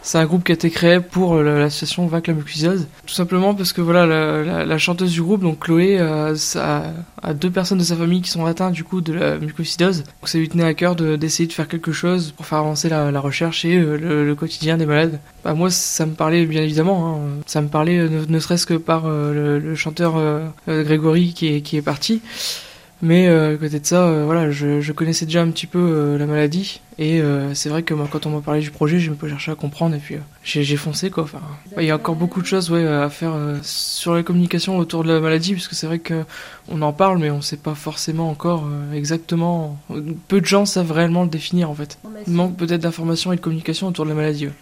C'est un groupe qui a été créé pour l'association Vaincre la mucoviscidose. Tout simplement parce que voilà, la chanteuse du groupe, donc Chloé, a 2 personnes de sa famille qui sont atteintes du coup de la mucoviscidose. Donc ça lui tenait à cœur d'essayer de faire quelque chose pour faire avancer la recherche et le quotidien des malades. Bah, moi, ça me parlait bien évidemment. Ça me parlait ne serait-ce que par le chanteur Grégory qui est parti. Mais à côté de ça, voilà, je connaissais déjà un petit peu la maladie et c'est vrai que moi, quand on m'a parlé du projet, j'ai un peu cherché à comprendre et puis j'ai foncé quoi. Enfin, il y a encore beaucoup de choses à faire sur la communication autour de la maladie parce que c'est vrai que on en parle mais on sait pas forcément encore exactement. Peu de gens savent réellement le définir en fait. Il manque peut-être d'informations et de communication autour de la maladie. Ouais.